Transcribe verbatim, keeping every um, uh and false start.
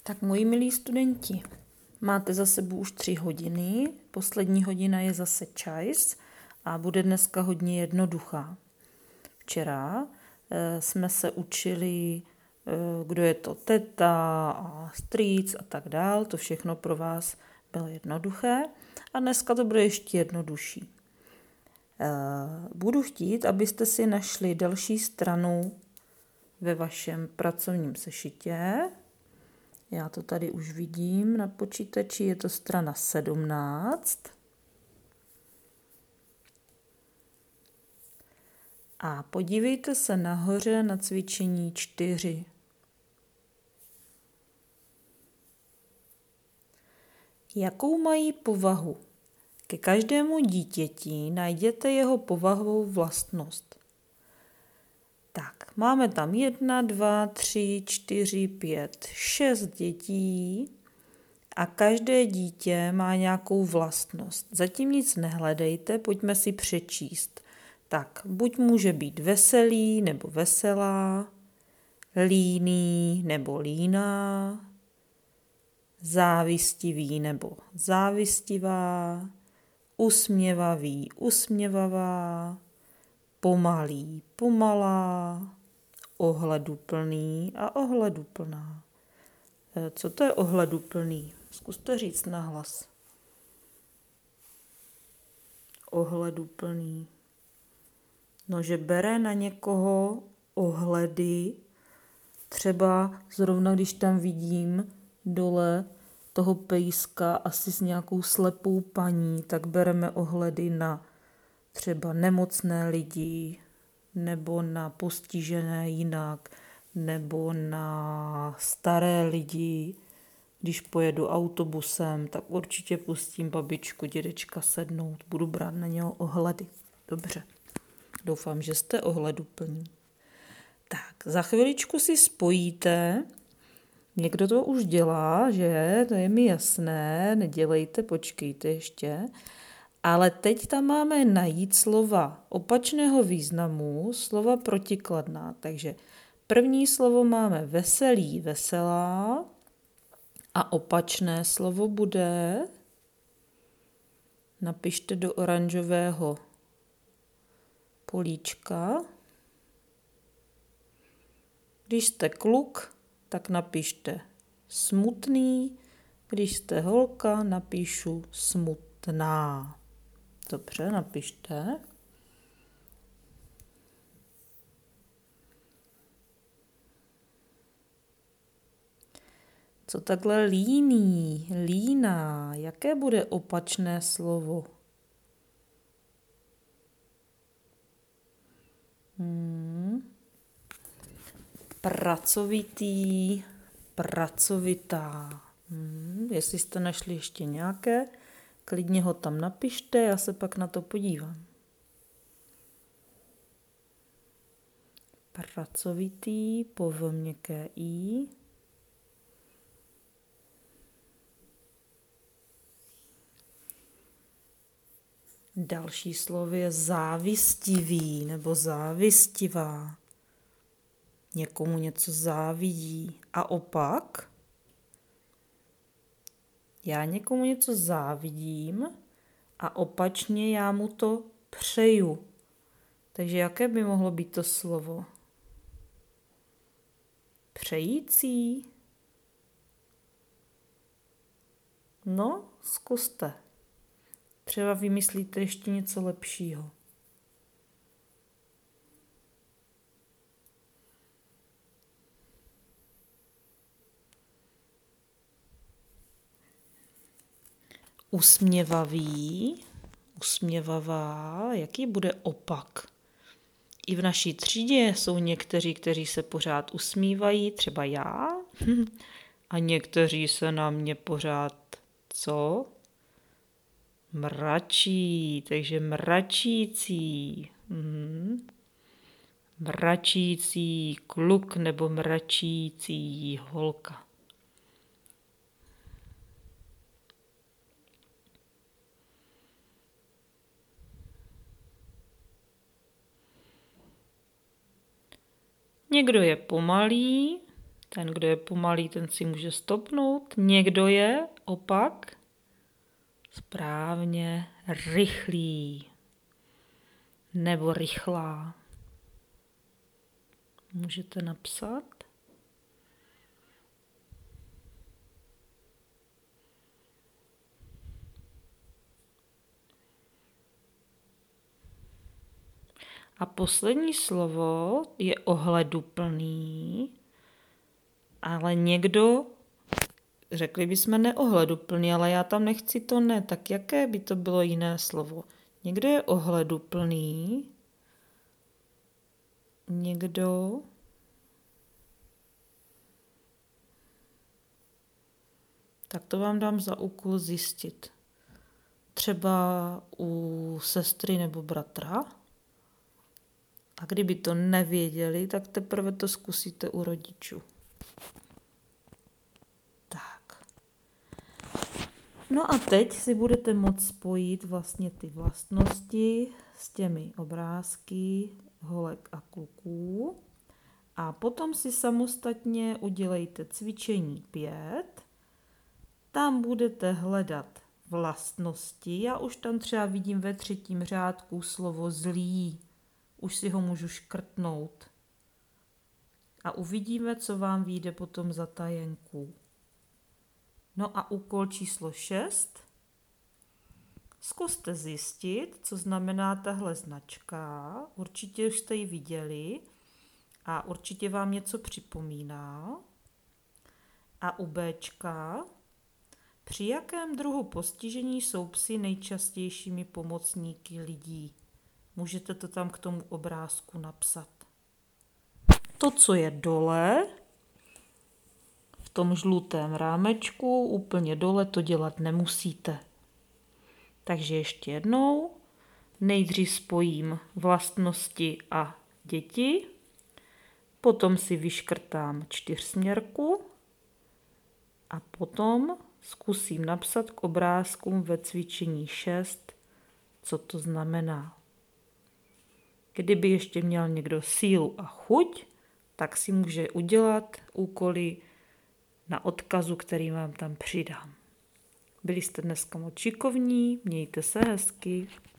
Tak moji milí studenti, máte za sebou už tři hodiny, poslední hodina je zase čajs a bude dneska hodně jednoduchá. Včera e, jsme se učili, e, kdo je to teta a strýc a tak dál, to všechno pro vás bylo jednoduché a dneska to bude ještě jednodušší. E, budu chtít, abyste si našli další stranu ve vašem pracovním sešitě. Já to tady už vidím na počítači, je to strana sedmnáct. A podívejte se nahoře na cvičení čtyři. Jakou mají povahu? Ke každému dítěti najděte jeho povahovou vlastnost. Tak, máme tam jedna, dva, tři, čtyři, pět, šest dětí a každé dítě má nějakou vlastnost. Zatím nic nehledejte, pojďme si přečíst. Tak, buď může být veselý nebo veselá, líný nebo líná, závistivý nebo závistivá, usměvavý, usměvavá, pomalý, pomalá, ohleduplný a ohleduplná. Co to je ohleduplný? Zkuste říct nahlas. Ohleduplný. No, že bere na někoho ohledy, třeba zrovna když tam vidím dole toho pejska asi s nějakou slepou paní, tak bereme ohledy na třeba nemocné lidi, nebo na postižené jinak, nebo na staré lidi. Když pojedu autobusem, tak určitě pustím babičku, dědečka sednout, budu brát na něho ohledy. Dobře, doufám, že jste ohleduplní. Tak, za chviličku si spojíte, někdo to už dělá, že? To je mi jasné, nedělejte, počkejte ještě. Ale teď tam máme najít slova opačného významu, slova protikladná. Takže první slovo máme veselý, veselá a opačné slovo bude, napište do oranžového políčka. Když jste kluk, tak napište smutný, když jste holka, napíšu smutná. Dobře, napište. Co takhle líný, líná, jaké bude opačné slovo? Hmm. Pracovitý, pracovitá. Hmm. Jestli jste našli ještě nějaké, klidně ho tam napište, já se pak na to podívám. Pracovitý, po v měkké i. Další slovo je závistivý nebo závistivá. Někomu něco závidí. A opak? Já někomu něco závidím a opačně já mu to přeju. Takže jaké by mohlo být to slovo? Přející? No, zkuste. Třeba vymyslíte ještě něco lepšího. Usměvavý, usměvavá, jaký bude opak? I v naší třídě jsou někteří, kteří se pořád usmívají, třeba já, a někteří se na mě pořád, co? Mračí, takže mračící. Mhm. Mračící kluk nebo mračící holka. Někdo je pomalý, Ten, kdo je pomalý, ten si může stopnout. Někdo je, opak, správně, rychlý nebo rychlá. Můžete napsat. A poslední slovo je ohleduplný, ale někdo, řekli bychom neohleduplný, ale já tam nechci to ne, tak jaké by to bylo jiné slovo? Někdo je ohleduplný, někdo tak to vám dám za úkol zjistit. Třeba u sestry nebo bratra. A kdyby to nevěděli, tak teprve to zkusíte u rodičů. Tak. No a teď si budete moct spojit vlastně ty vlastnosti s těmi obrázky holek a kluků. A potom si samostatně udělejte cvičení pět. Tam budete hledat vlastnosti. Já už tam třeba vidím ve třetím řádku slovo zlý. Už si ho můžu škrtnout. A uvidíme, co vám vyjde potom za tajenku. No a úkol číslo šest. Zkuste zjistit, co znamená tahle značka. Určitě už jste ji viděli a určitě vám něco připomíná. A u Bčka. Při jakém druhu postižení jsou psi nejčastějšími pomocníky lidí? Můžete to tam k tomu obrázku napsat. To, co je dole, v tom žlutém rámečku, úplně dole, to dělat nemusíte. Takže ještě jednou, nejdřív spojím vlastnosti a děti, potom si vyškrtám čtyřsměrku a potom zkusím napsat k obrázkům ve cvičení šest, co to znamená. Kdyby ještě měl někdo sílu a chuť, tak si může udělat úkoly na odkazu, který vám tam přidám. Byli jste dneska moc šikovní, mějte se hezky.